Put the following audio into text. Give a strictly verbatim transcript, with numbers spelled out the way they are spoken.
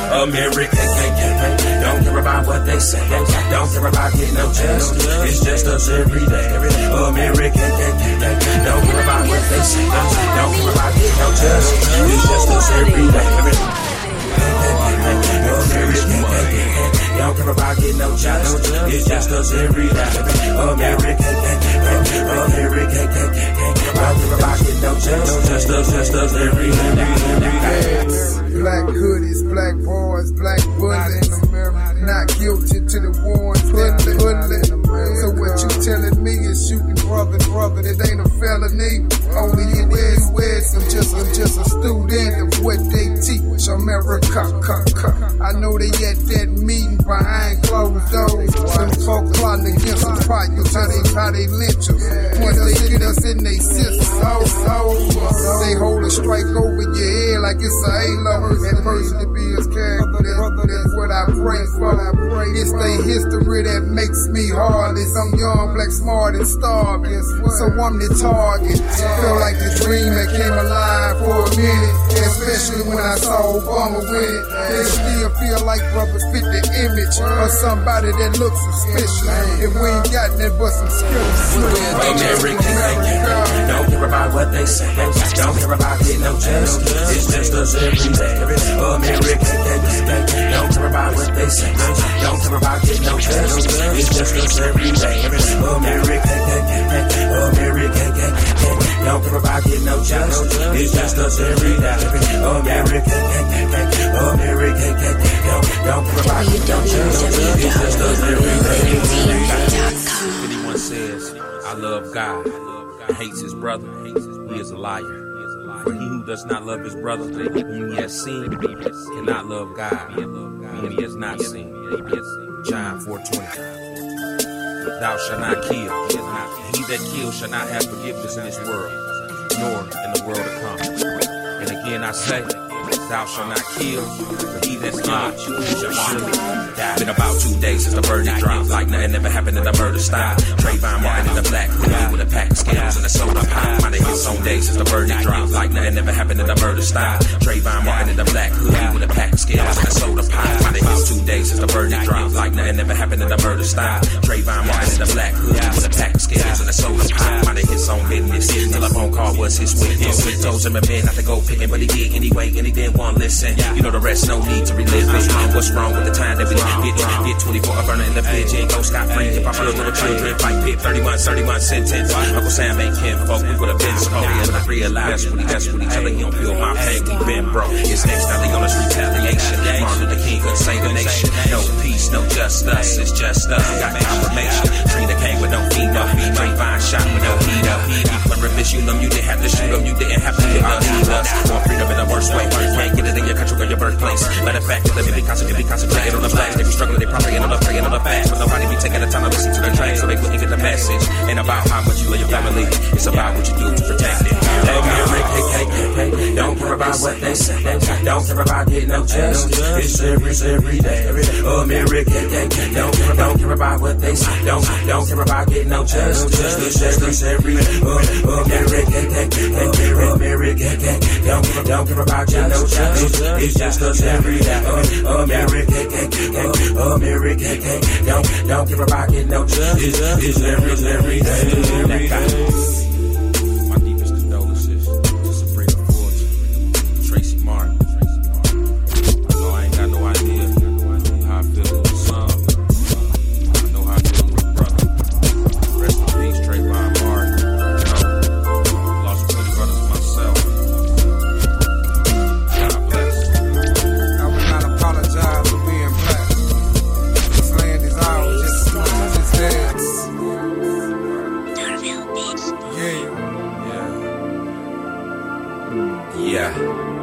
America, don't care about what they say. Don't care about getting no chance. It's just us every day. America, don't care about what they say. Don't care about getting no chance. It's just us every day. Don't care about getting no chance. It's just us every day. America, America, don't care about getting no chance. Just us, just us every day. Black hoodies, black boys, black bullets. Not guilty to the warrants, hoodlin', hoodlin'. So what you telling me is shooting brother, brother, it ain't a felony. Only in the U S, I'm just, I'm just a student of what they teach. America, I know they at that meeting behind closed doors. Some folk plotting against the fighters, how they, how they lynch us. Once they get us in they systems, they hold a strike over your head like it's a halo. That person to be his character, that's what I pray for. It's the history that makes me heartless. I'm young, black, smart, and starving, so I'm the target. Feel like the dream that came alive for a minute, especially when I saw Obama win it. They still feel like brothers fit the image of somebody that looks suspicious. If we ain't got that but some skills. Don't care about what they say. Don't care about getting no chance. It's just us every day. America, don't care about what they say. Don't care about getting no chance. It's just us every day. America, America, don't care about getting no chance. It's just us every day. America, America, don't care about getting no chance. It's just us every day. If anyone says, I love God, and hates his brother, he is a liar. For he who does not love his brother, whom he has seen, cannot love God, whom he has not seen. John four twenty. Thou shalt not kill. He that kills shall not have forgiveness in this world, nor in the world to come. And again I say, thou shalt not kill, but he that's killed shall surely die. Been about two days since the verdict dropped, like nothing ever happened in the murder style. Trayvon Martin in the black hoodie with a pack of Skittles and a soda pop. Might have hit some days since the verdict dropped, like nothing ever happened in the murder style. Trayvon Martin in the black hoodie with a pack of Skittles and a soda pop. Might have hit two days since the verdict dropped, like nothing ever happened in the murder style. Trayvon Martin in the black hoodie with a pack of Skittles and a soda pop. Might have hit some business. Telephone call was his witness. Told him a man not to go picking, but he did anyway, and he didn't want to listen. You know the rest, no need to relive it. What's wrong with the time that we get get twenty-four a burner in the bitch and go scot free? If I feel little children fight pit, thirty months, thirty months sentence. Uncle Sam ain't kin folk, we would have been supposed to realize that's what he that's what he telling. He don't feel my pain, we been broke. It's next time they on us retaliation. Martin Luther King couldn't save the nation. No peace, no just us, it's just us. We got confirmation. Trina came with no female. Trayvon shot with no heat up. People remiss you know you didn't have to shoot them, you didn't have to hit us. More freedom in the worst way. Can't get it in your country or your birthplace. Matter of fact, let me be concentrated, be concentrated on the flags. They be struggling, they probably end up praying on the fast. But nobody be taking the time to listen to the train, so they wouldn't get the message. Ain't about how much you love your family, it's about what you do to protect it. Don't care about what they say. Don't care about getting no chance. It's every, every day. America, don't care, don't care about what they say. Don't, don't care about getting no chance. It's just every day. America, America, don't, don't care about getting no chance. It's just us every day. America, America, don't, don't care about getting no chance. It's every, every day. My deepest condolences to Sabrina Ford, Tracy Martin. I know I ain't got no idea how I feel with the son. I know how I feel with the brother. Rest in peace, Trayvon Martin. You know, lost twenty brothers myself. God bless. I will not apologize for being black. This land is ours, just as much as it's theirs. Yeah. Yeah. Yeah.